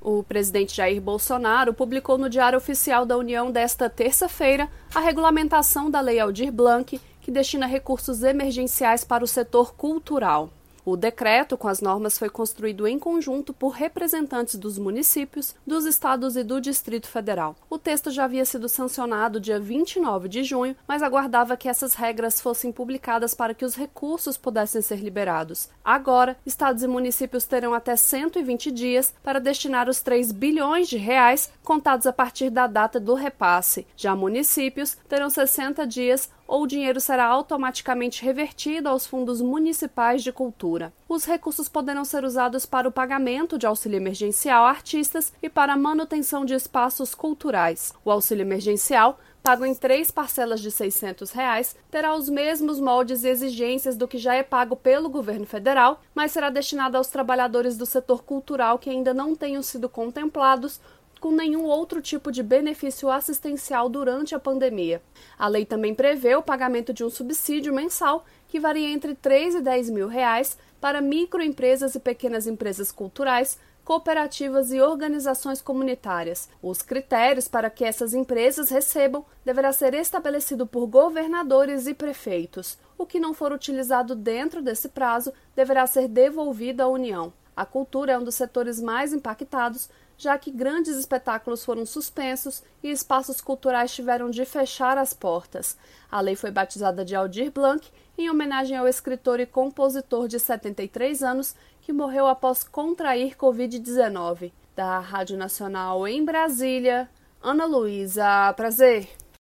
O presidente Jair Bolsonaro publicou no Diário Oficial da União desta terça-feira a regulamentação da Lei Aldir Blanc, que destina recursos emergenciais para o setor cultural. O decreto com as normas foi construído em conjunto por representantes dos municípios, dos estados e do Distrito Federal. O texto já havia sido sancionado dia 29 de junho, mas aguardava que essas regras fossem publicadas para que os recursos pudessem ser liberados. Agora, estados e municípios terão até 120 dias para destinar os 3 bilhões de reais contados a partir da data do repasse. Já municípios terão 60 dias ou o dinheiro será automaticamente revertido aos fundos municipais de cultura. Os recursos poderão ser usados para o pagamento de auxílio emergencial a artistas e para a manutenção de espaços culturais. O auxílio emergencial, pago em 3 parcelas de R$ 600, terá os mesmos moldes e exigências do que já é pago pelo governo federal, mas será destinado aos trabalhadores do setor cultural que ainda não tenham sido contemplados com nenhum outro tipo de benefício assistencial durante a pandemia. A lei também prevê o pagamento de um subsídio mensal que varia entre 3 e 10 mil reais para microempresas e pequenas empresas culturais, cooperativas e organizações comunitárias. Os critérios para que essas empresas recebam deverá ser estabelecido por governadores e prefeitos. O que não for utilizado dentro desse prazo deverá ser devolvido à União. A cultura é um dos setores mais impactados, já que grandes espetáculos foram suspensos e espaços culturais tiveram de fechar as portas. A lei foi batizada de Aldir Blanc em homenagem ao escritor e compositor de 73 anos que morreu após contrair Covid-19. Da Rádio Nacional em Brasília, Ana Luísa Prazer.